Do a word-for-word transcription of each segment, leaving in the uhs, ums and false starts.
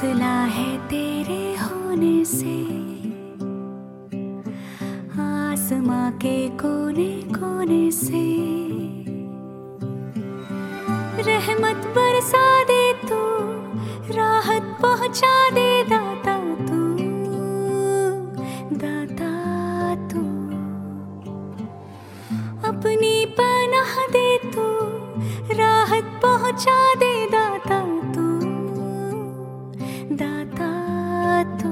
हौसला है तेरे होने से, आसमां के कोने कोने से रहमत बरसा दे तू, राहत पहुंचा दे दाता तू, दाता तू अपनी पनाह दे तू, राहत पहुंचा दे दाता तू, दाता तू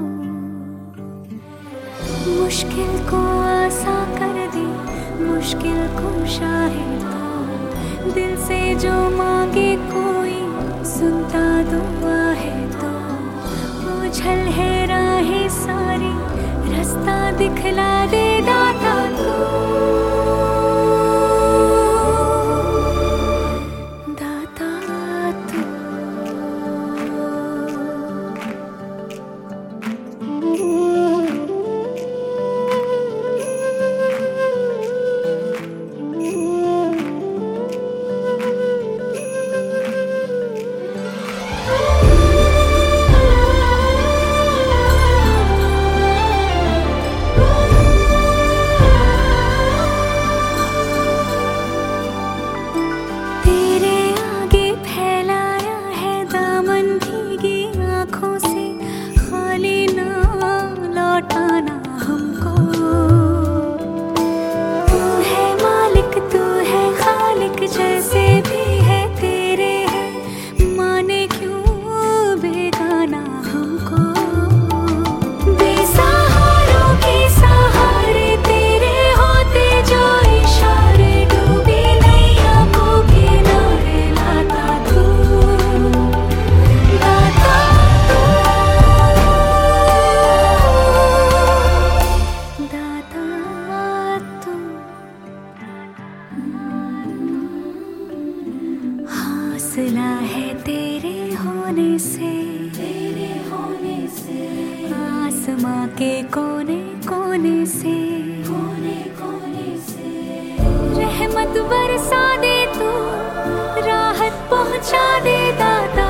मुश्किल को आसान कर दे, मुश्किल को शाहे तो दिल से जो मांगे कोई सुनता दुआ है तो, उछल है राहें सारी रास्ता दिखला दे दाता तू, दाता तू। हौसला है तेरे होने से, तेरे होने से आसमां के कोने कोने से, कोने कोने से रहमत बरसा दे तू, राहत पहुंचा दे दाता